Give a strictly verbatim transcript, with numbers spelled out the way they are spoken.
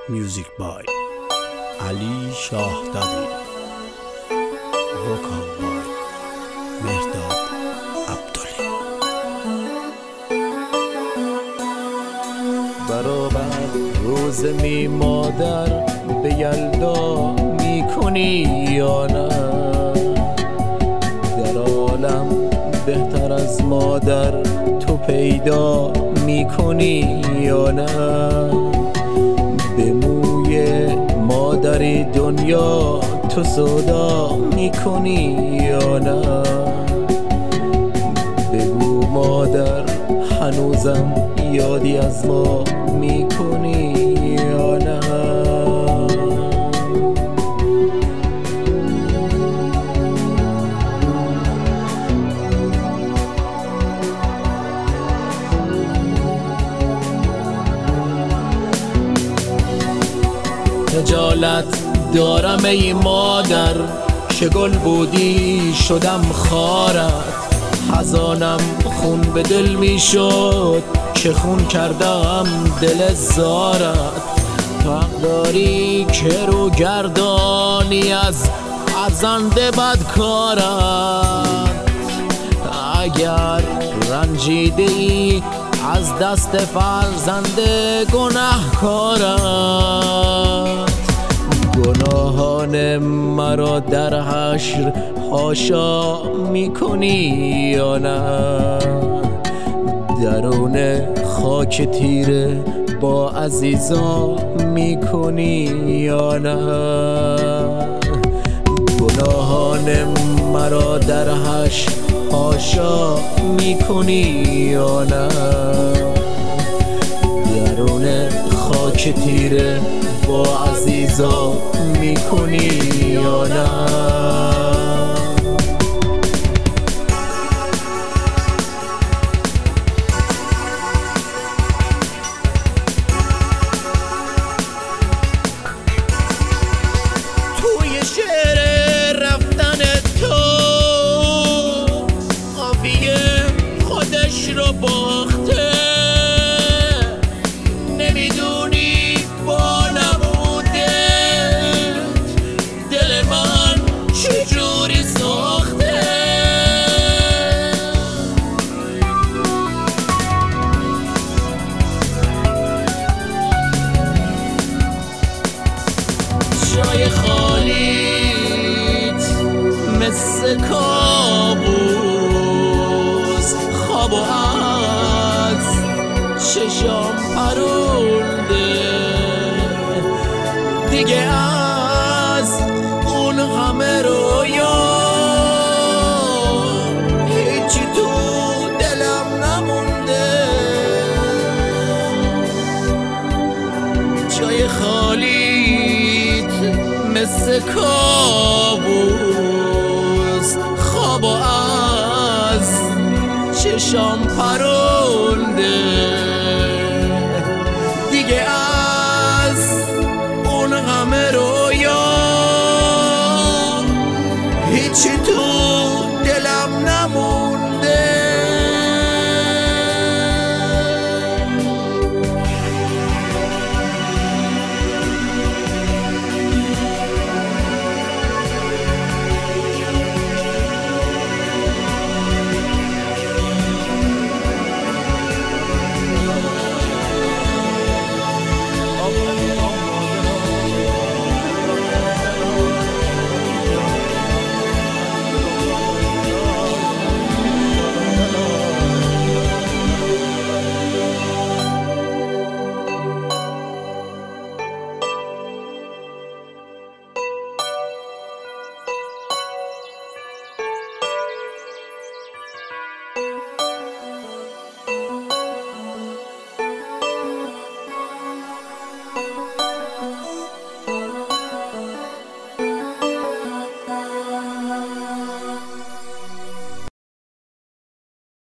Music by علی شاهدادی. وکال by مهرداد عبدلی. برابر روز می مادر به یلدا می کنی یا نه؟ در عالم بهتر از مادر تو پیدا می کنی یا نه؟ به موی مادری دنیا تو سودا می کنی یا نه؟ بگو مادر هنوزم یادی از ما می کنی یا نه؟ خجالت دارم ای مادر که گل بودی شدم خارت. خزانم خون به دل می شد که خون کردم دل زارت. تو حق داری که رو گردانی از فرزند بدکارت. اگر رنجیده ای از دست فرزند گناهکارت، گناهان مرا در حشر حاشا می کنی یا نه؟ درون خاک تیره با عزیزا می کنی یا نه؟ گناهان مرا در حشر حاشا می کنی یا نه؟ درون خاک تیره با عزیزا می کنی یا نه؟ توی شعر رفتن تو قافیه خودش رو باخته. نمیدونی با نبوده دل من چجوری ساخته. جای خالیت مثل کابوس، خواب و از چشام پرونده. دیگه از اون همه رویا هیچی تو دلم نمونده. جای خالیت مثل کابوس، خواب و از چشام پرونده.